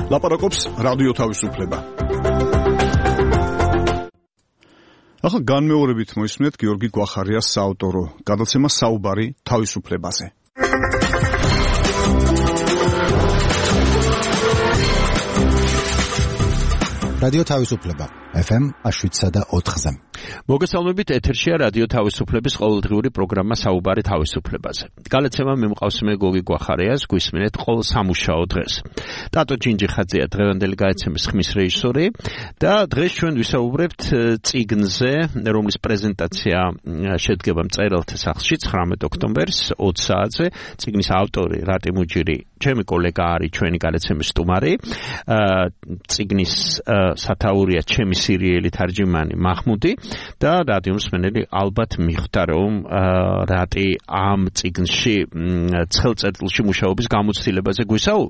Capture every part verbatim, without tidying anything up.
ლაპარაკობს რადიო თავისუფლება. ახლა განმეორებით მოისმენთ გიორგი გვახარიას საავტორო გადაცემა საუბარი თავისუფლებაზე. რადიო თავისუფლება ეფ ემ შვიდსა და ოთხზე. მოგესალმებით, ეთერშია რადიო თავისუფლების ყოველდღიური პროგრამა საუბარი თავისუფლებაზე. გადაცემა მიმყავს მე გოგი გვახარიას, გვისმენთ ყოველ სამუშაო დღეს. ტატო ჯინჯიხაძეა დღევანდელი გადაცემის ხმის რეჟისორი და დღეს ჩვენ ვისაუბრებთ წიგნზე, რომლის პრეზენტაცია შედგება მწერალთა სახლში ცხრამეტ ოქტომბერს ოცი საათზე. წიგნის ავტორი რატი მუჯირი, ჩემი კოლეგა არის ჩვენი გადაცემის სტუმარი. წიგნის სათაურია ჩემი სერიალი თარჯიმანი მაჰმუდი და რადიო მსმენელი ალბათ მიხვდა რომ რატი ამ წიგნში ცხელწედლში მუშაობის გამოცდილებაზე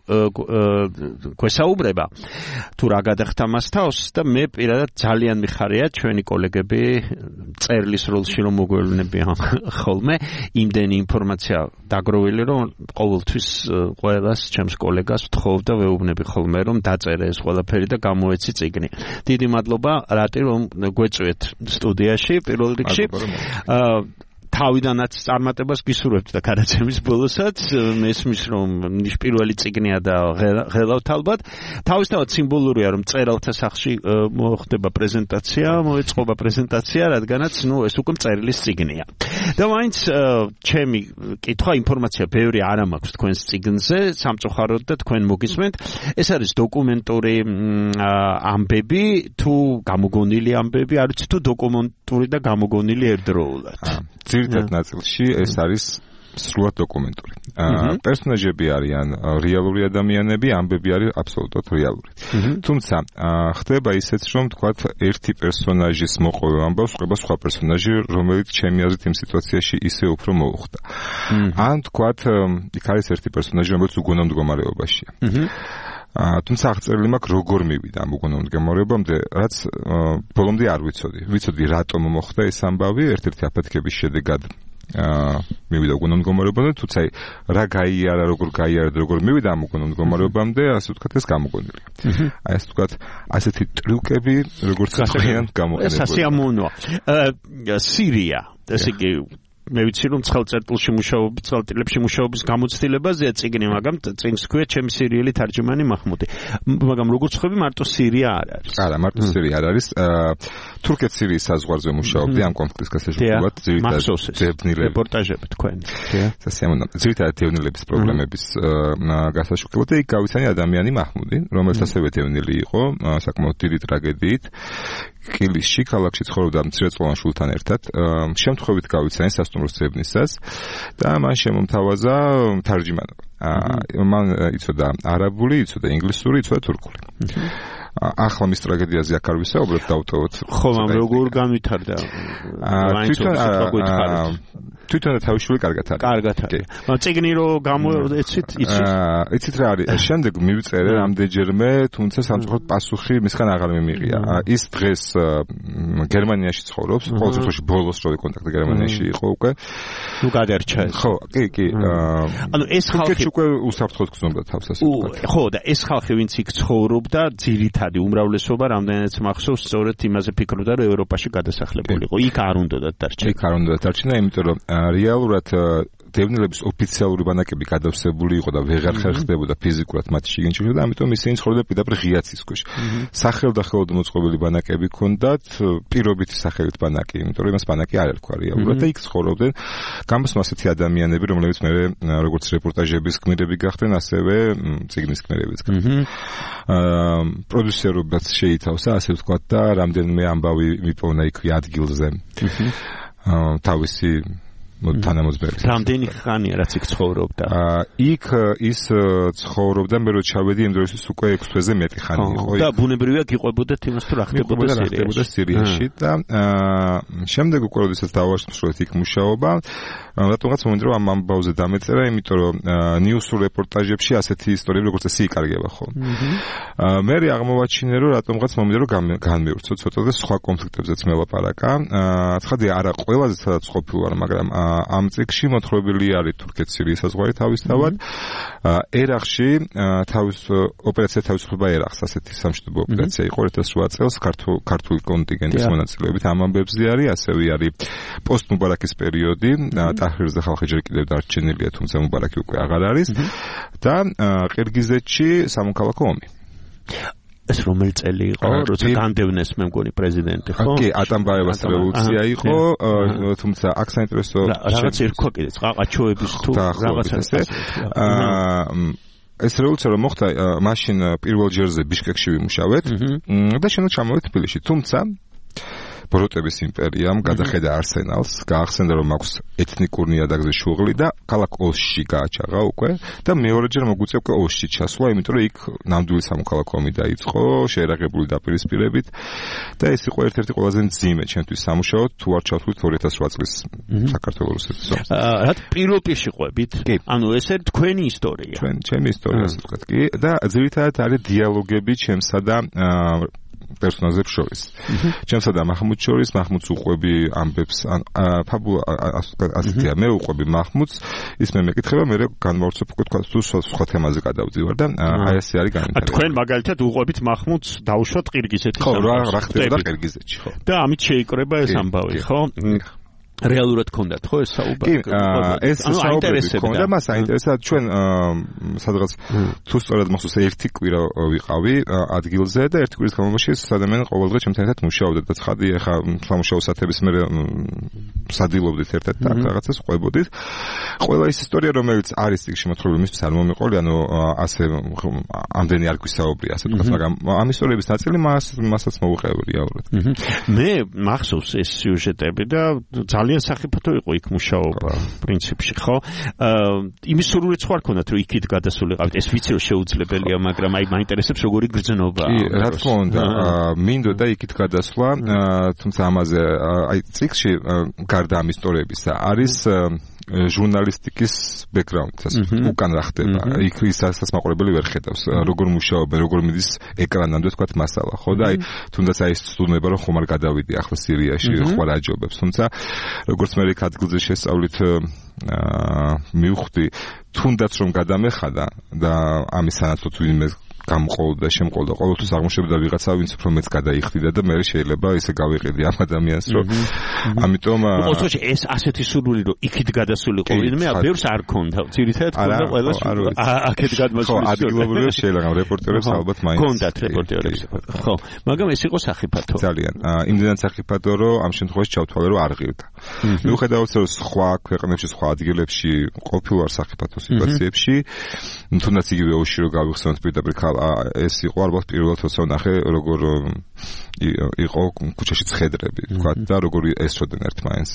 გვესაუბრება თუ რა გადახდა მას თავს და მე პირადად ძალიან მიხარია ჩვენი კოლეგები წერლის როლში რომ მოგვევლინებიან ხოლმე იმდენი ინფორმაცია დაგროვილი რომ ყოველთვის ყველას ჩემს კოლეგას ვთხოვდა ვეუბნები ხოლმე რომ დაწერე ეს ყველაფერი და გამოეცი წიგნი. დიდი მადლობა რატი რომ გვეწვეთ სტუდიაში პირველ რიგში. თავიდანაც წარმატებას გისურვებთ და გადაცემის ბოლოსაც მესმის რომ პირველი წიგნია და ღელავთ ალბათ. თავისთავად სიმბოლურია რომ მწერალთა სახლში მოხდება პრეზენტაცია, მოეწყობა პრეზენტაცია, რადგანაც ნუ ეს უკვე მწერლის წიგნია. და მაინც ჩემი კითხვა ინფორმაცია ბევრი არ მაქვს თქვენს წიგნზე, სამწუხაროდ და თქვენ მოგისმენთ. ეს არის დოკუმენტური ამბები თუ გამოგონილი ამბები, არ ვიცი თუ დოკუმენტური და გამოგონილი ერთდროულად. ძირითად ნაწილში ეს არის სრულად დოკუმენტური. პერსონაჟები არიან რეალური ადამიანები, ამბები არის აბსოლუტურად რეალური. თუმცა ხდება ისეც რომ თქვათ ერთი პერსონაჟის მოყოლვა ამბავს ყვება სხვა პერსონაჟი, რომელიც ჩემი აზრით იმ სიტუაციაში ისე უფრო მოუხდა. ან თქვათ იქ არის ერთი პერსონაჟი, რომელიც უგონო მდგომარეობაშია. თუმცა აღწერილი მაქვს როგორ მივიდა ამ უგონო მდგომარეობამდე, რაც ბოლომდე არ ვიცოდი. ვიცოდი რატომ მოხდა ეს ამბავი, ერთ-ერთი აფეთქების შედეგად მივიდა უგონო მდგომარეობამდე, თუმცა რა გაიარა, როგორ გაიარა და როგორ მივიდა ამ უგონო მდგომარეობამდე, ასე ვთქვათ, ეს გამოგონილია. აი ეს ვთქვათ, ასეთი ტრიუკები, როგორც თქვენ გამოყენებული. ეს ასიამოვნოა. სირია, ესე იგი მე ვიცი რომ ცხელწედლში მუშაობის, ცხელწედლებში მუშაობის გამოცდილებაზეა წიგნი, მაგრამ წიგნს ქვია ჩემი სერიალი თარჯიმანი მაჰმუდი. მაგრამ როგორც ხვდები, მარტო სირია არ არის. არა, მარტო სირია არ არის. თურქეთ სირიის საზღვარზე მუშაობდი ამ კონფლიქტის გასაშუალებლად, ძირითადად დევნილების რეპორტაჟები თქვენ. სასიამოვნო. ძირითადად დევნილების პრობლემების გასაშუალებლად და იქ გავიცანი ადამიანი მაჰმუდი, რომელიც ასევე დევნილი იყო, საკმაოდ დიდი ტრაგედიით. კილისში, ქალაქში ცხოვრობდა მცირეწლოვან შულთან ერთად. შემთხვევით გავიცანი სასტუმროს ძებნისას და მან შემომთავაზა თარჯიმანობა. მან იცოდა არაბული, იცოდა ინგლისური, იცოდა თურქული. ახლა მის ტრაგედიაზე აქ არ ვისაუბრებ, დავტოვოთ. ხო, მაგრამ როგორ განვითარდა? თვითონ თავისუფლი კარგად არის. კარგად არის. მაგრამ წიგნი რო გამოეცით, იცით? იცით რა არის? შემდეგ მივწერე რამდენჯერმე, თუმცა სამწუხაროდ პასუხი მისგან აღარ მიმიღია. ის დღეს გერმანიაში ცხოვრობს, ყოველ შემთხვევაში ბოლოს რო კონტაქტი გერმანიაში იყო უკვე. ნუ გადარჩა. ხო, კი, კი. ანუ ეს ხალხი უკვე უსაფრთხოდ გრძნობდა თავს ასე ვთქვათ. ხო, და ეს ხალხი ვინც იქ ცხოვრობდა, ძირითადი უმრავლესობა რამდენიც მახსოვს, სწორედ იმაზე ფიქრობდა, რომ ევროპაში გადასახლებული იყო. იქ არ უნდათ დარჩენა. იქ არ უნდათ დარჩენა, იმიტომ რომ რეალურად დევნილების ოფიციალური ბანაკები გადავსებული იყო და ვეღარ ხერხდებოდა ფიზიკურად მათი შიგნით და ამიტომ ისინი ცხოვრობდნენ პირდაპირ ღიაცის ქვეშ. სახელდახელოდ მოწყობილი ბანაკები ჰქონდათ, პირობითი სახელით ბანაკი, იმიტომ რომ იმას ბანაკი არ ერქვა რეალურად და იქ ცხოვრობდნენ გამოსმა ასეთი ადამიანები, რომლებიც მე როგორც რეპორტაჟების გმირები გახდნენ, ასევე წიგნის გმირებიც გახდნენ. პროდიუსერობაც შეითავსა, ასე ვთქვათ და რამდენიმე ამბავი მიპოვნა იქ ადგილზე. თავისი თანამოძბერებს. რამდენი ხანია რაც იქ ცხოვრობდა? იქ ის ცხოვრობდა, მე რო ჩავედი იმ დროისთვის უკვე ექვს თვეზე მეტი ხანი იყო. და ბუნებრივია გიყובოდეთ იმას თუ რა ხდებოდა სირიაში და შემდეგ უკვე როდესაც დავასრულეთ იქ მუშაობა, რატომღაც მომენტი რომ ამ ამბავზე დამეწერა, იმიტომ რომ ნიუსურ რეპორტაჟებში ასეთი ისტორიები როგორც ეს იკარგება ხოლმე. მე აღმოვაჩინე რომ რატომღაც მომენტი რომ განმევრცო ცოტა და სხვა კონფლიქტებზეც მელაპარაკა. ცხადია არა ყველაზე სადაც ყოფილი ვარ, მაგრამ ამ წიგნში მოთხრობილი არის თურქეთ-სირიის საზღვარი თავისთავად. ერახში თავის ოპერაცია თავისუფლება ერახს ასეთი სამშვიდობო ოპერაცია იყო two thousand eight წელს ქართული კონტინგენტის მონაწილეობით ამ ამბებზე არის, ასევე არის პოსტ-მუბარაკის პერიოდი, ტაჰრირზე ხალხი ჯერ კიდევ დარჩენილია, თუმცა მუბარაკი უკვე აღარ არის და ყირგიზეთში სამოქალაქო ომი. ეს რომელი წელი იყო, როცა განდევნეს მე მგონი პრეზიდენტი, ხო? კი, ატამბაევას რევოლუცია იყო, თუმცა აქ საინტერესო რაღაც ერქვა კიდეც, ყაყაჩოების თუ რაღაცა ასე. ეს რევოლუცია რომ მოხდა, მაშინ პირველ ჯერზე ბიშკეკში ვიმუშავეთ და შემდეგ ჩამოვედი თბილისში, თუმცა ბროტების იმპერიამ გადახედა არსენალს, გაახსენდა რომ აქვს ეთნიკური ნიადაგზე შუღლი და ქალაქ ოსში გააჩაღა უკვე და მეორეჯერ მოგვიწევ უკვე ოსში ჩასვლა, იმიტომ რომ იქ ნამდვილი სამოქალაქო ომი დაიწყო, შეერაღებული დაპირისპირებით და ეს იყო ერთ-ერთი ყველაზე მძიმე ჩემთვის სამუშაო, თუ არ ჩავთვლით two thousand eight წლის საქართველოს რუსეთის ომს. რა პირველ პირში ყვებით? ანუ ესე თქვენი ისტორია. ჩვენ ჩემი ისტორია ასე ვთქვათ, კი და ძირითადად არის დიალოგები ჩემსა და პერსონაჟებს შორის. ჩემსა და მაჰმუდს შორის, მაჰმუდს უყვები ამბებს, ფაბულა ასეთია, მე უყვები მაჰმუდს, ის მე მეკითხება, მე განმავრცებ უკვე თქვა თუ სხვა თემაზე გადავდივარ და აი ესე არის განვითარება. თქვენ მაგალითად უყვებით მაჰმუდს დაუშვათ ყირგიზეთის ხო, რა ხდება ყირგიზეთში, ხო. და ამით შეიკრება ეს ამბავი, ხო? რეალურად ქონდათ ხო ეს საუბარი? კი, ეს საუბარი ქონდა, მას აინტერესებდა ჩვენ სადღაც თუ სწორად მახსოვს ერთი კვირა ვიყავი ადგილზე და ერთი კვირის განმავლობაში ეს ადამიანი ყოველდღე ჩემთან ერთად მუშაობდა და ცხადი ახლა სამუშაო საათების მე სადილობდით ერთად და რაღაცას ყვებოდით. ყველა ის ისტორია რომელიც არის წიგნში მოთხრობილი მისთვის არ მომიყოლი, ანუ ასე ამდენი არ გვისაუბრია, ასე ვთქვათ, მაგრამ ამ ისტორიების ნაწილი მას მასაც მოუყევი რეალურად. მე მახსოვს ეს სიუჟეტები და ძალიან ძალიან სახიფათო იყო იქ მუშაობა პრინციპში, ხო? იმის სურვილიც ხარ ქონდათ რომ იქით გადასულიყავით. ეს ვიცი რომ შეუძლებელია, მაგრამ აი მაინტერესებს როგორი გრძნობა. კი, რა თქმა უნდა, მინდოდა იქით გადასვლა, თუმცა ამაზე აი წიგნში გარდა ამ ისტორიებისა არის ჟურნალისტიკის ბექგრაუნდი, ასე ვთქვათ, უკან რა ხდება. იქ ისაც მაყურებელი ვერ ხედავს, როგორ მუშაობენ, როგორ მიდის ეკრანამდე, ვთქვათ, მასალა, ხო? და აი თუნდაც აი ეს ცდუნება რომ ხომ არ გადავიდი ახლა სირიაში, ხო არ აჯობებს, თუმცა როგორც მე იქ ადგილზე შესწავლით მივხვდი, თუნდაც რომ გადამეხადა და ამის სანაცვლოდ ვინმე გამყოლდა, შემყოლდა, ყოველთვის აღმოჩნდა ვიღაცა, ვინც უფრო მეც გადაიხდიდა და მე შეიძლება ისე გავიყიდი ამ ადამიანს, რომ ამიტომ ოღონდ ეს ასეთი სურვილი რომ იქით გადასულიყო ვინმე, ბევრს არ ქონდა. ძირითადად ქონდა ყველას აქეთ გადმოსული. ხო, ადგილობრივი შეიძლება რეპორტერებს ალბათ მაინც ქონდათ რეპორტერებს. ხო, მაგრამ ეს იყო სახიფათო. ძალიან. იმდენად სახიფათო, რომ ამ შემთხვევაში ჩავთვალე, რომ არ ღირდა. მიუხედავად რომ სხვა ქვეყნებში, სხვა ადგილებში ყოფილვარ სახიფათო სიტუაციებში, თუნდაც იგივე ოში რომ გავიხსენოთ პირდაპირ ეს იყო ალბათ პირველად თორსა ვნახე როგორ იყო ქუჩაში ცხედრები თქვა და როგორ ესწოდნენ ერთმანეთს.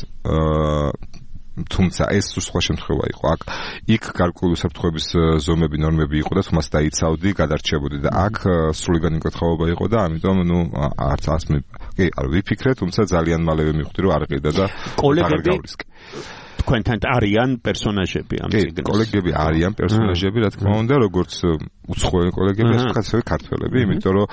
თუმცა ეს სხვა შემთხვევა იყო. აქ იქ გარკვეული საფრთხების ზომები, ნორმები იყო და თუმცა დაიცავდი, გადარჩებოდი და აქ სრულიგანი მკითხაობა იყო და ამიტომ ნუ არც ასმე კი არ ვიფიქრე, თუმცა ძალიან მალევე მივხვდი რომ არ ყიდა და აღარ გავრისკე. თქვენთან არიან პერსონაჟები ამ წიგნში. კი, კოლეგები არიან პერსონაჟები, რა თქმა უნდა, როგორც უცხოელი კოლეგები, ასევე ქართველები, იმიტომ რომ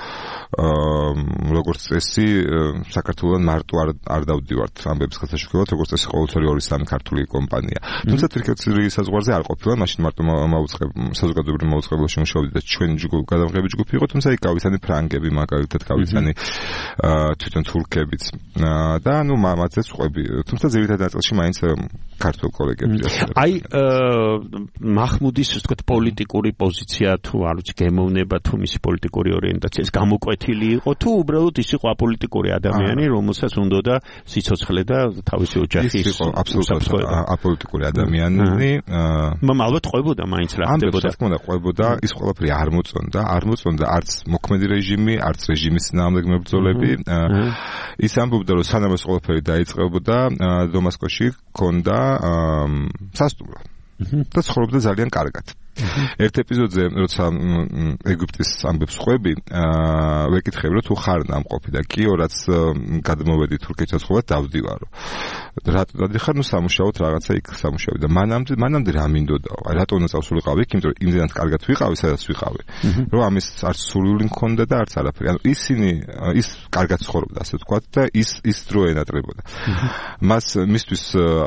როგორც წესი საქართველოს მარტო არ არ დავდივართ ამბების გასაშუქებლად, როგორც წესი ყოველთვის ორი სამი ქართული კომპანია. თუმცა თურქეთის საზღვარზე არ ყოფილა, მაშინ მარტო მაუწყებ საზოგადოებრივ მაუწყებლობაში მუშაობდი და ჩვენი ჯგუფი გადამღები ჯგუფი იყო, თუმცა იქ გავიცანი ფრანგები, მაგალითად გავიცანი თვითონ თურქებიც და ნუ მამაცეც ყვები, თუმცა ძირითადად ნაწილში მაინც ქართულ კოლეგებს. აი მაჰმუდის ვთქვათ პოლიტიკური პოზიცია თუ არ ვიცი გემოვნება თუ მისი პოლიტიკური ორიენტაცია ეს გამოკვეთილი იყო თუ უბრალოდ ის იყო აპოლიტიკური ადამიანი, რომელსაც უნდოდა სიცოცხლე და თავისი ოჯახი ის იყო აბსოლუტურად აპოლიტიკური ადამიანი. მაგრამ ალბათ ყვებოდა მაინც რა ხდებოდა. ამბობს, თქმა უნდა, ყვებოდა, ის ყველაფერი არ მოწონდა, არ მოწონდა არც მოქმედი რეჟიმი, არც რეჟიმის წინააღმდეგ მებრძოლები. ის ამბობდა, რომ სანამ ეს ყველაფერი დაიწყებოდა, დამასკოში ქონდა სასტუმრო. და ცხოვრობდა ძალიან კარგად. ერთ ეპიზოდზე, როცა ეგვიპტის ამბებს ყვები, ვეკითხები, რომ თუ ხარ ნამყოფი და კიო, რაც გადმოვედი თურქეთში ცხოვრად, დავდივარო. რატო დადიხარ, ნუ სამუშაოდ რაღაცა იქ სამუშაოდი და მანამდე მანამდე რა მინდოდაო? აი რატო უნდა წავსულიყავი იქ, იმიტომ რომ იმდენად კარგად ვიყავი, სადაც ვიყავი. რომ ამის არც სურვილი მქონდა და არც არაფერი. ანუ ისინი ის კარგად ცხოვრობდა, ასე ვთქვათ და ის ის დრო ენატრებოდა. მას მისთვის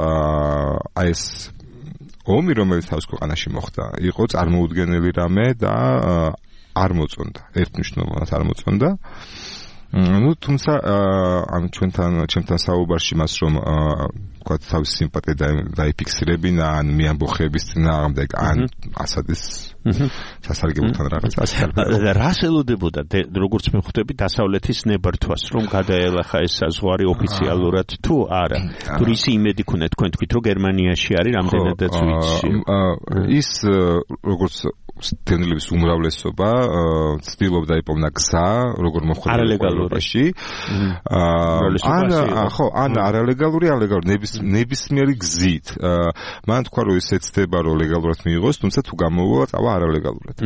აი ეს ომი, რომელიც თავის ქვეყანაში მოხდა, იყო წარმოუდგენელი რამე და არ მოწონდა. ერთნიშნულოვნად არ მოწონდა. ну, თუმცა ანუ ჩვენთან ჩემთან საუბარში მას რომ ვთქვათ თავის სიმპათია დაიფიქსირებინა, ან მიამბოხების წინააღმდეგ, ან ასადის სასარგებლოთან რაღაცა. რას ელოდებოდა, როგორც მე ხვდები, დასავლეთის ნებართვას, რომ გადაელახა ეს საზღვარი ოფიციალურად თუ არა? თუ ისი იმედი ქონდა თქვენ თქვით, რომ გერმანიაში არის რამდენადაც ვიცი? ის როგორც დევნილების უმრავლესობა ცდილობდა იპოვნა გზა, როგორ მოხვდა ევროპაში. ან ხო, ან არალეგალური, ან ლეგალური ნების ნებისმიერი გზით. მან თქვა, რომ ეს ეცდება, რომ ლეგალურად მიიღოს, თუმცა თუ გამოვა, წავა არალეგალურად.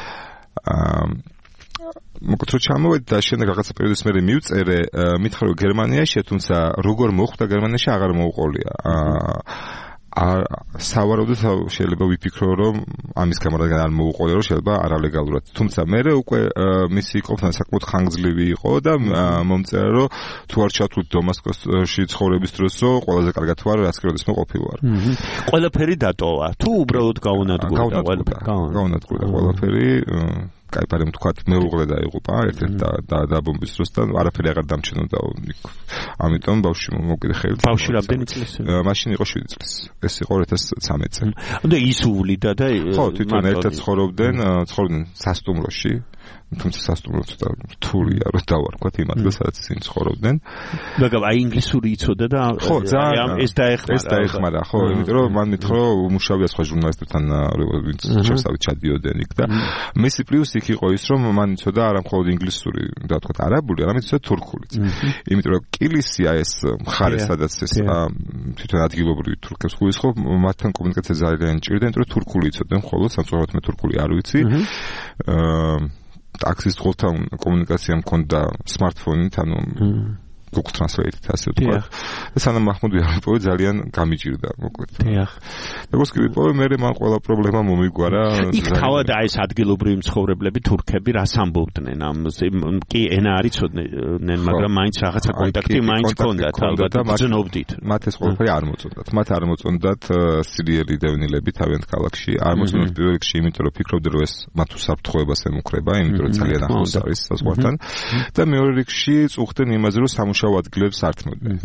აა მოკლედ რომ ჩამოვედი და შემდეგ რაღაცა პერიოდის მერე მივწერე, მითხრა, რომ გერმანიაში, თუმცა როგორ მოხვდა გერმანიაში აღარ მოუყოლია. აა სავარაუდოდ შეიძლება ვიფიქრო, რომ ამის გამო რადგან არ მოუყოლე, რომ შეიძლება არალეგალურად. თუმცა მე უკვე მისი ყოფნა საკმაოდ ხანგრძლივი იყო და მომწერა, რომ თუ არ ჩავთვლით დამასკოში ცხოვრების დროს, რომ ყველაზე კარგად ვარ, რაც კი როდესმე ყოფილვარ. ყველაფერი დატოვა. თუ უბრალოდ გაუნადგურდა ყველაფერი. გაუნადგურდა ყველაფერი. კაი, მაგრამ თქვათ მეუღლე დაიღუპა ერთ-ერთ და დაბომბვის დროს და არაფერი აღარ დამჩნეოდა. ამიტომ ბავშვი მოკიდე ხელი. ბავშვი რამდენი წლის? მაშინ იყო შვიდი წლის. ეს იყო ორი ათას ცხრამეტ წელი. და ის უვლიდა და ხო, თვითონ ერთად ცხოვრობდნენ, ცხოვრობდნენ სასტუმროში. თუმცა სასტუმრო ცოტა რთულია, რომ დავარქვათ იმ ადგილს, სადაც ისინი ცხოვრობდნენ. მაგრამ აი ინგლისური იცოდა და ხო, ძალიან ეს დაეხმარა. ეს დაეხმარა, ხო, იმიტომ რომ მან მითხრა, რომ უმუშავია სხვა ჟურნალისტებთან, ვინც შესავით ჩადიოდნენ იქ და მისი პლუსი იქ იყო ის, რომ მან იცოდა არა მხოლოდ ინგლისური, და ვთქვათ, არაბული, არამედ იცოდა თურქულიც. იმიტომ რომ კილისია ეს მხარე, სადაც ეს თვითონ ადგილობრივი თურქებს გულისხმობ, მათთან კომუნიკაცია ძალიან ჭირდა, იმიტომ რომ თურქული იცოდნენ, ხოლო სამწუხაროდ მე თურქული არ ვიცი. აა ტაქსის ხოლთან კომუნიკაცია მქონდა smartphone-ით, ანუ Google Translate-ით, ასე ვთქვათ. და სანამ მაჰმუდ ვიარიპოვი ძალიან გამიჭირდა, მოკლედ. დიახ. როგორც კი ვიპოვე, მე მან ყველა პრობლემა მომიგვარა. იქ თავად აი ეს ადგილობრივი მცხოვრებლები თურქები რას ამბობდნენ ამ კი ენა არ იცოდნენ, მაგრამ მაინც რაღაცა კონტაქტი მაინც ჰქონდათ, ალბათ გრძნობდით. მათ ეს ყველაფერი არ მოწონდათ. მათ არ მოწონდათ სირიელი დევნილები თავიანთ ქალაქში. არ მოწონდათ პირველ რიგში, იმიტომ რომ ფიქრობდნენ, რომ ეს მათ უსაფრთხოებას ემუქრება, იმიტომ რომ ძალიან ახლოს არის საზღვართან. და მეორე რიგში წუხდნენ იმაზე, რომ სამუშაო ადგილებს ართმევდნენ.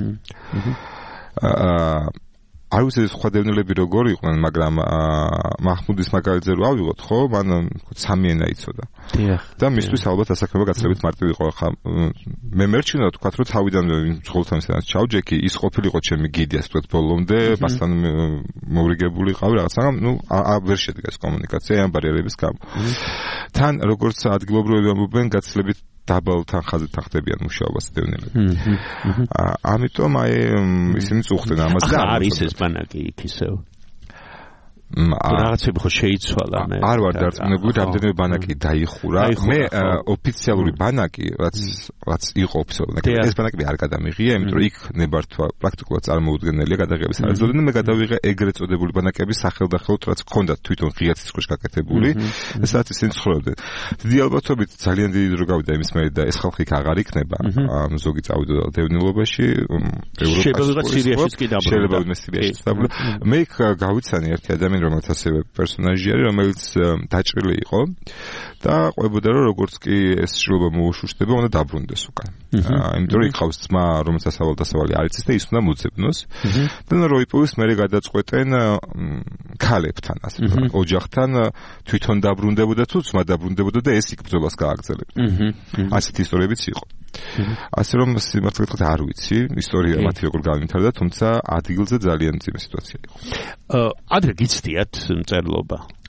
აა არ ვიცი სხვა დევნილები როგორ იყვნენ, მაგრამ მაჰმუდის მაგალითზე რო ავიღოთ, ხო, მან სამი ენა იცოდა. დიახ. და მისთვის ალბათ ასაკრება გაცილებით მარტივი იყო. ხა მე მერჩინა თქვა, რომ თავიდანვე ცხოვრობთან ისედაც ჩავჯექი, ის ყოფილიყო ჩემი გიდი, ასე ვთქვათ, ბოლომდე, პასთან მოვრიგებულიყავი რაღაც, მაგრამ ნუ ვერ შედგა ეს კომუნიკაცია ამ ბარიერების გამო. თან როგორც ადგილობრივები ამბობენ, გაცილებით დაბალ თანხაზეთან ხდებიან მუშაობას დევნილები. ამიტომ აი ისინი წუხდნენ ამას და არის ეს ბანაკი იქ ისევ. რაღაცები ხო შეიცვალა მე. არ ვარ დარწმუნებული, რამდენიმე ბანაკი დაიხურა. მე ოფიციალური ბანაკი, რაც რაც იყო ოფიციალური, ეს ბანაკები არ გადამიღია, იმიტომ რომ იქ ნებართვა პრაქტიკულად წარმოუდგენელია გადაღების არაძლევი და მე გადავიღე ეგრეთ წოდებული ბანაკების სახელდახელოდ, რაც ჰქონდათ თვითონ ღია ცისქვეშ გაკეთებული, სადაც ისინი ცხოვრობდნენ. დიდი ალბათობით ძალიან დიდი დრო გავიდა იმის მერე და ეს ხალხი იქ აღარ იქნება. ზოგი წავიდა დევნილობაში, ევროპაში, სირიაშიც კი დაბრუნდა. შეიძლება ვინმე სირიაში დაბრუნდა. მე იქ გავიცანი ერთი ადამიანი, რომელიც ასევე პერსონაჟი არის, რომელიც დაჭრილი იყო და ყვებოდა, რომ როგორც კი ეს შრობა მოუშუშდება, უნდა დაბრუნდეს უკან. იმიტომ რომ იქ ყავს ძმა, რომელსაც სავალდასავალი არ იცის და ის უნდა მოძებნოს. და რო იპოვის, მერე გადაწყვეტენ ქალებთან, ასე ვთქვათ, ოჯახთან თვითონ დაბრუნდებოდა თუ ძმა დაბრუნდებოდა და ეს იქ ბრძოლას გააგრძელებდა. ასეთი ისტორიებიც იყო. ასე რომ სიმართლე გითხრათ არ ვიცი, ისტორია მათი როგორ განვითარდა, თუმცა ადგილზე ძალიან ძიმე სიტუაცია იყო. ადრე გიცდიათ მწერლობა? არა.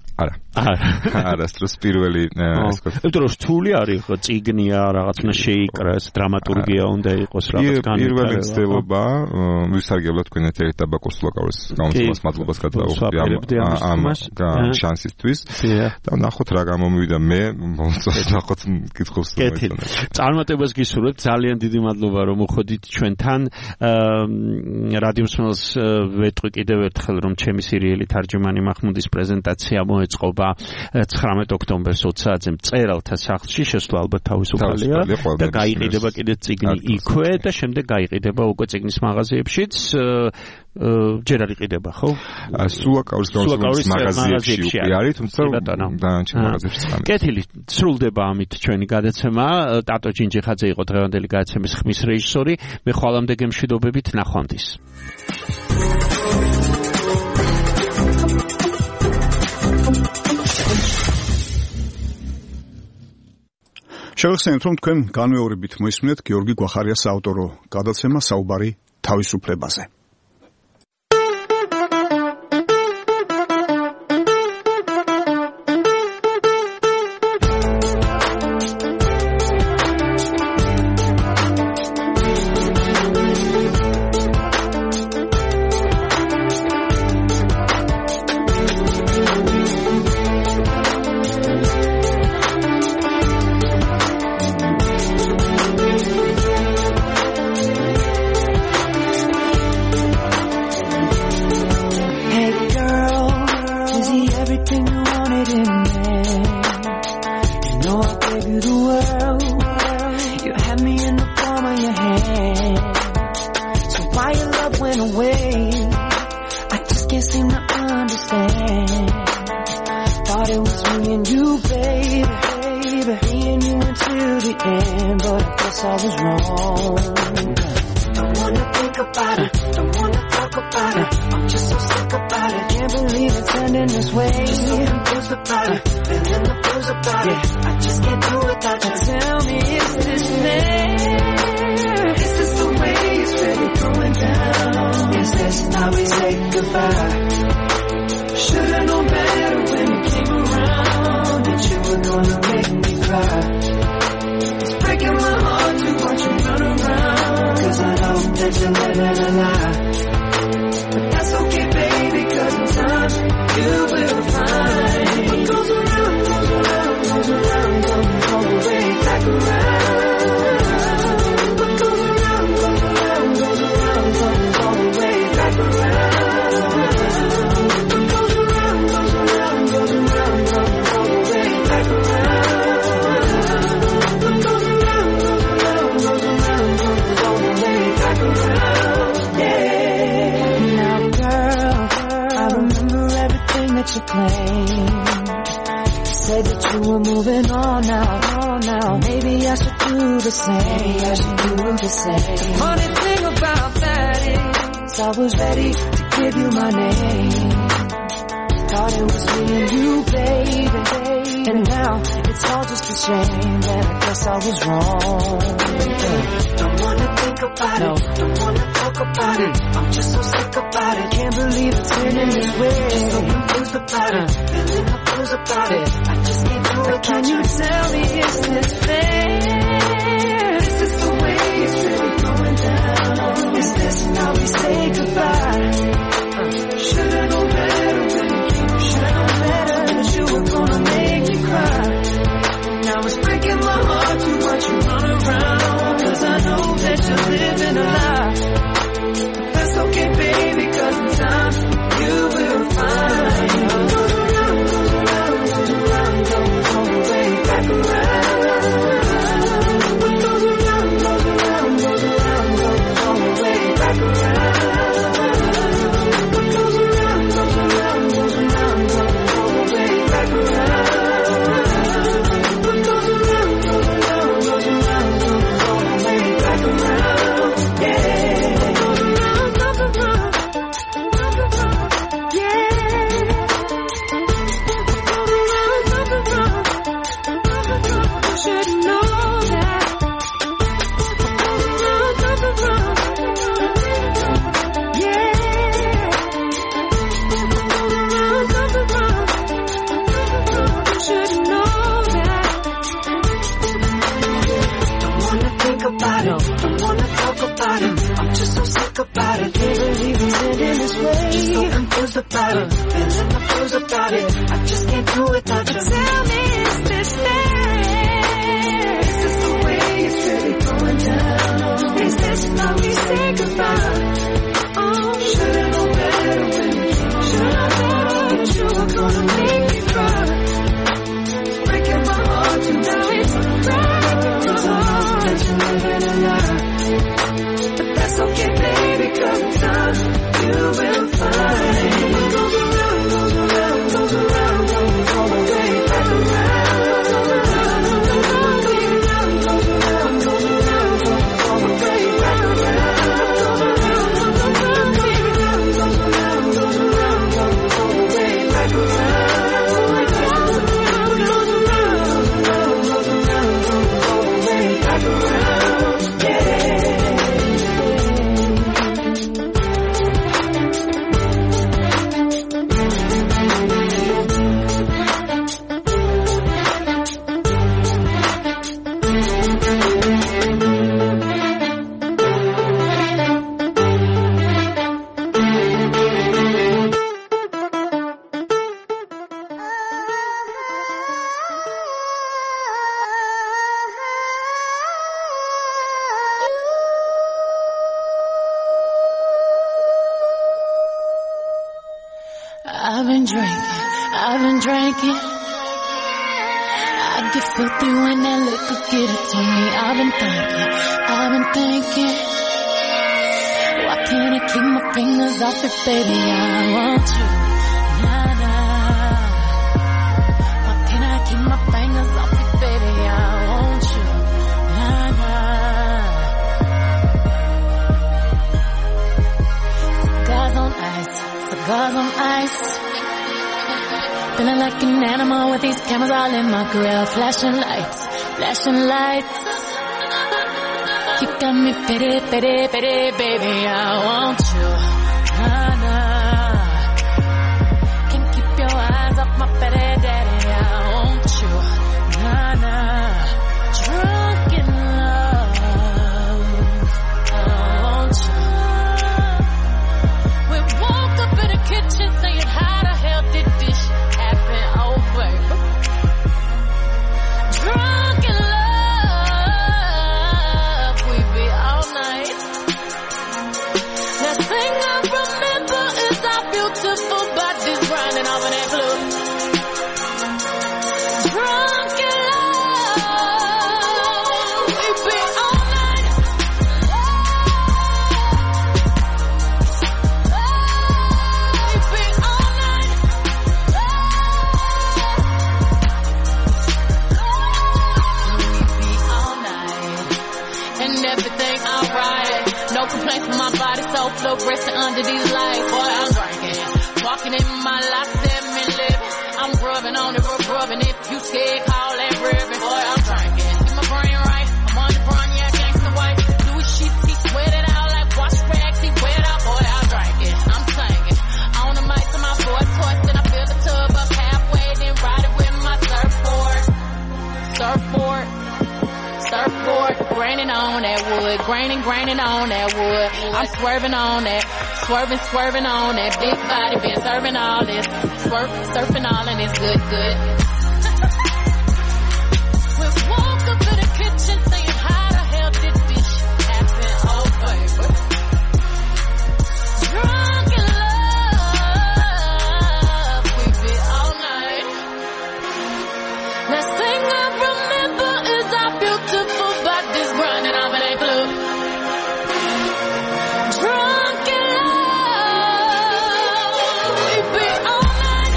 არასდროს პირველი ასე ვთქვათ. იმიტომ რომ რთული არის ხო წიგნია რაღაცნა შეიკრას, დრამატურგია უნდა იყოს რაღაც განვითარება. პირველი მცდელობა ვისარგებლოთ თქვენ ერთ ტაბაკოს ლოკალის გამოცემას მადლობას გადავუხდი ამ შანსისთვის. და ნახოთ რა გამომივიდა მე მომწონს ნახოთ კითხავს თუ წარმატებას გისურვებთ. ძალიან დიდი მადლობა რომ მოხდით ჩვენთან. რადიო მსმენელს ვეტყვი კიდევ ერთხელ რომ ჩემი სერიალი თარჯიმანი მაჰმუდის პრეზენტაცია მოეწყობა ცხრამეტ ოქტომბერს ოცი საათზე მწერალთა სახლში. შესვლა ალბათ თავისუფალია და გაიყიდება კიდე წიგნი იქვე და შემდეგ გაიყიდება უკვე წიგნის მაღაზიებშიც. ჯერ არ იყიდება ხო? სულაკაურის გამოცემის მაღაზიებში უკვე არის, თუმცა დანარჩენ მაღაზიებში წამი. კეთილი, სრულდება ამით ჩვენი გადაცემა. ტატო ჯინჯიხაძე იყო დღევანდელი გადაცემის ხმის რეჟისორი. მე ხვალამდე გემშვიდობებით, ნახვამდის. შევეხსენებთ, რომ თქვენ განმეორებით მოისმინეთ გიორგი გვახარიას საავტორო გადაცემა საუბარი თავისუფლებაზე. Back around. about it. Don't wanna talk about it. I'm just so sick about it. Can't believe he's ending this way. Just so confused about it. Feeling the blues about it. I just can't do it without you. Tell me, is this fair? Is this the way it's really going down? Is this how we say goodbye? Oh, should've known better when you came. Should've known that you were gonna make me cry. Breaking my heart and now it's breaking my heart that you're living a lie. But that's okay, baby, 'cause in time you will find. What goes around, goes around, goes around, goes all the way back around. Goes around, goes around, goes around, goes around, goes around, goes all the way back around. Goes around, goes around, goes around, goes around, goes around, goes all the way back around. I've been drinking, I've been drinking. I get filthy when that liquor get it to me. I've been thinking, I've been thinking. Why can't I keep my fingers off it, baby? I want you, nah, nah. Why can't I keep my fingers off it, baby? I want you, nah, nah. Cigars on ice, cigars on ice. Feeling like an animal with these cameras all in my grill. Flashing lights, flashing lights. You got me pity, pity, pity, baby. I want you, nah, nah. Can't keep your eyes off my pity, daddy. I want you, nah, nah. Drunk in love, I want you. We woke up in the kitchen saying, how the hell did this happen? Oh, baby. Drunk in love, we be all night. The thing I remember is our beautiful bodies grinding off in that club. Drunk in love, we be all night. We be all night. We be all night. And everything alright. No complaints from my body, so fluorescent under these lights. Boy, I'm drinking. Walking in my life, seven living. I'm rubbing on it, rub, rubbing. If you scared, call that ribbon. Boy, I'm drinking. Keep my brain right. I'm on the brown, yeah, gangsta white. Louis sheets, he sweat it out like wash rags. He wet out, boy, I'm drinking. I'm singing. On the mic to my voice, voice, then I fill the tub up halfway, then ride it with my surfboard. Surfboard. Surfboard, graining on that wood, graining, graining on that wood. I'm swerving on that, swerving, swerving on that big body, been serving all this, swerve, surfing all and it's good, good. We woke up in the kitchen saying, how the hell did this happen? Oh, baby. Drunk in love, we be all night. Last thing I remember is our beautiful bodies grinding off in that club. Drunk in love, we be all night.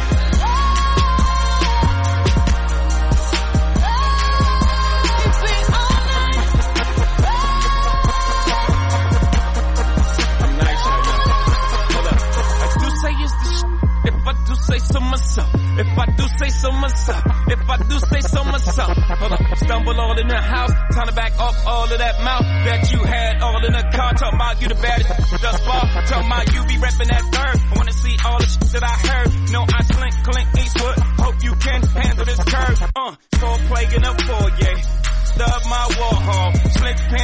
We be all night. I'm nice, yo. Hold up. I do say it's the sh- if I do say so myself. If I do say so myself. If I do say so myself. Hold up. Stumble all in the house. Time to back up all of that mouth that you had all in the car. Talking about you the baddest thus far. Talking about you be repping that third. I wanna see all the shit that I heard. No, I slink, Clint Eastwood. Hope you can handle this curve. Uh, so plague in the foyer. Love my Warhol. Slick pen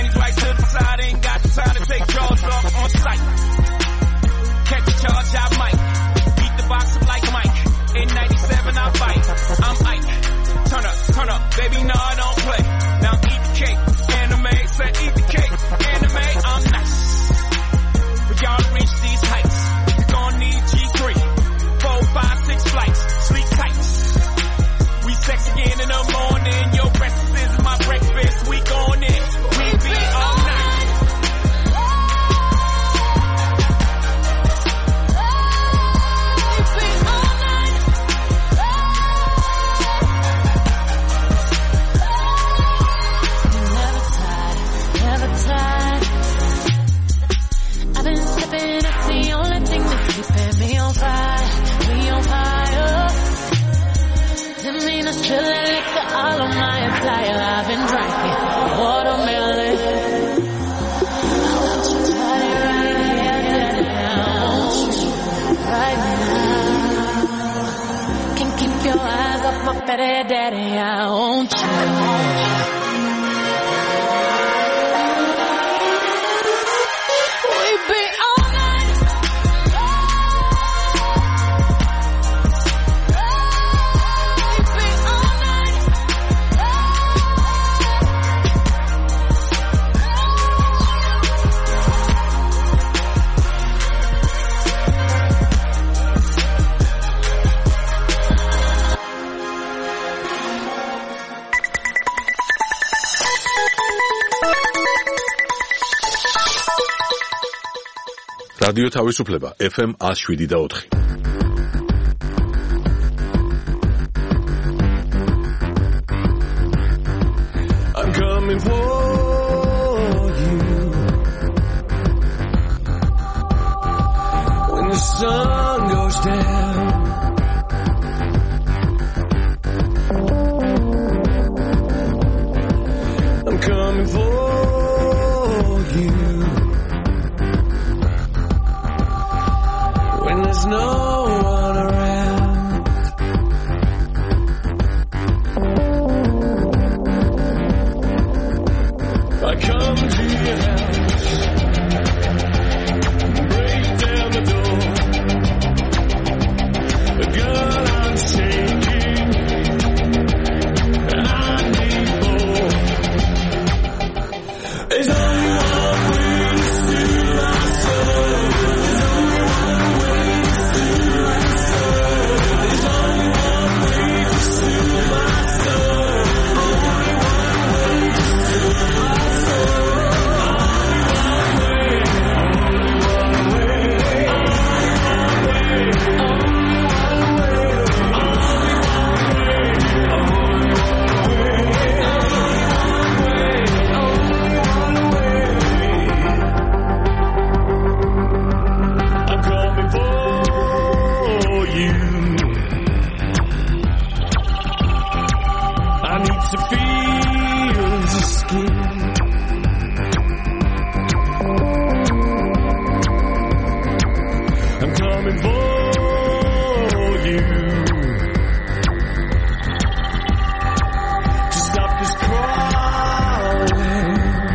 Spilling liquor all on my attire. I've been drinking watermelon. I want you tight right here, daddy. I want you right now. Can't keep your eyes off my fatty daddy. I want you. We be all night. We be all night. რადიო თავისუფლება ეფ ემ one oh seven და four. I'm coming for you when the sun goes down. I'm coming for you when there's no one around. I come to your house, break down the door. Girl, I'm shaking, I need more. There's only one way to steal my soul. There's only one way to steal my soul. There's only one way to steal my soul. Only one way to steal my soul. Only one way. I'm coming for you. I need to feel your skin. I'm coming for you to stop this crawling.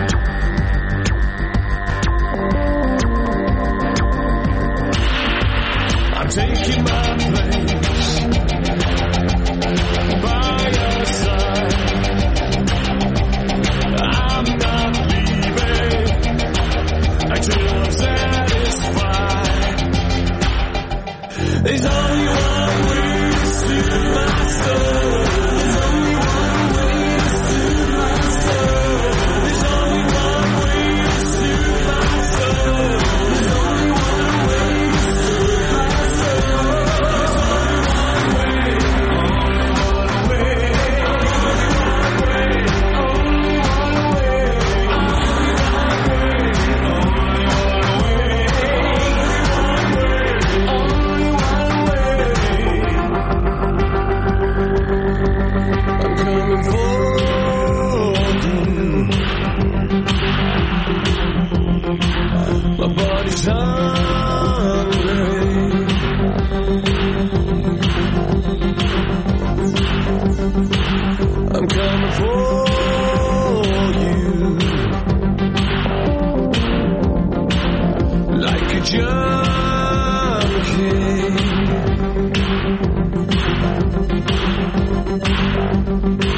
I'm taking my place by your side. I'm not leaving until I'm satisfied. There's only one way to steal my soul. There's only one way to steal my soul. There's only one way to steal my soul. There's only one way to steal my soul. There's only one way. Only one way. Only one way. Only one way. I'm coming for you. My body's hungry. I'm coming for you like a junkie.